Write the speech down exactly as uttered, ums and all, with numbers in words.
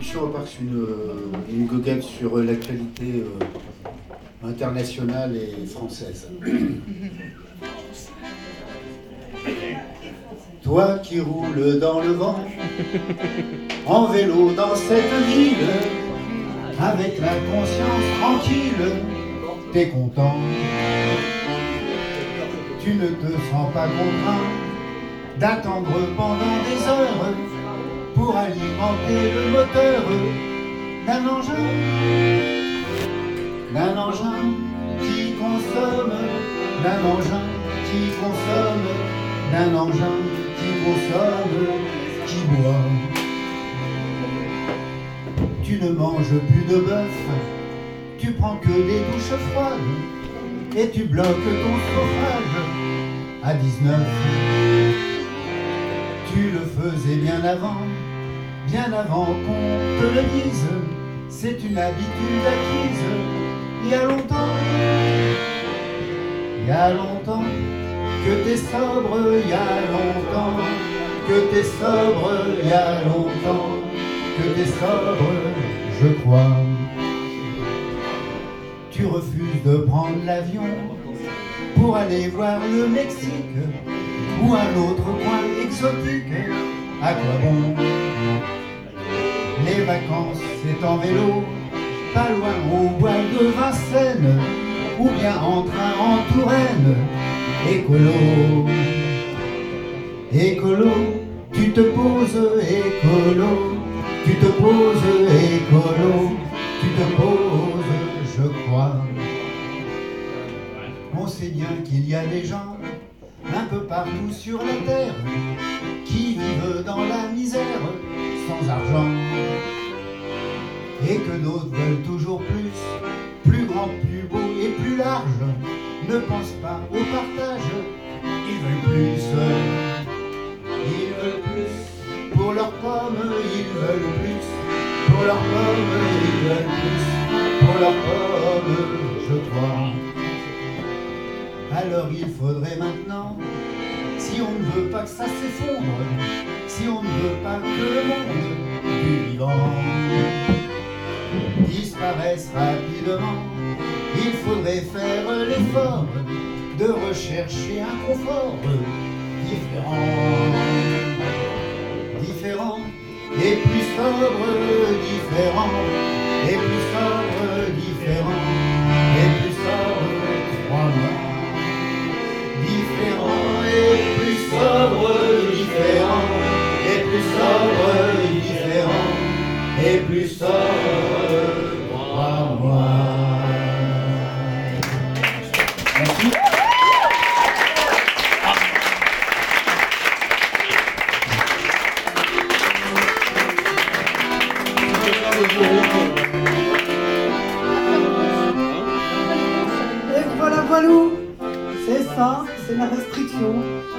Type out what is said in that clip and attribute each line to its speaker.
Speaker 1: discussion repart sur une, une goguette sur l'actualité euh, internationale et française. Toi qui roules dans le vent, en vélo dans cette ville, avec la conscience tranquille, t'es content. Tu ne te sens pas contraint d'attendre pendant des heures pour alimenter le moteur d'un engin, d'un engin qui consomme, d'un engin qui consomme, d'un engin qui consomme, qui boit. Tu ne manges plus de bœuf, tu prends que des douches froides et tu bloques ton chauffage à dix-neuf. Tu le faisais bien avant, bien avant qu'on te le dise. C'est une habitude acquise. Il y a longtemps, il y a longtemps que t'es sobre, il y a longtemps que t'es sobre, il y a longtemps que t'es sobre, je crois. Tu refuses de prendre l'avion pour aller voir le Mexique ou un autre coin exotique. À quoi bon? Les vacances c'est en vélo, pas loin au bois de Vincennes, ou bien en train en Touraine. Écolo, écolo, tu te poses, écolo, tu te poses, écolo, tu te poses, je crois. On sait bien qu'il y a des gens un peu partout sur la terre qui vivent dans la misère sans argent, et que d'autres veulent toujours plus, plus grand, plus beau et plus large, ne pensent pas au partage, ils veulent plus, ils veulent plus, pour leurs pommes ils veulent plus, pour leurs pommes ils veulent plus, pour leurs pommes, je crois. Alors il faudrait maintenant, si on ne veut pas que ça s'effondre, si on ne veut pas que le monde du vivant disparaisse rapidement, il faudrait faire l'effort de rechercher un confort différent, différent et plus sobre, différent et plus sobre, différent et plus sobre, crois-moi. Différent et plus sobre, différent et plus sobre, différent et plus sobre, crois-moi. Merci.
Speaker 2: Et voilà, voilà, c'est ça, c'est la restriction.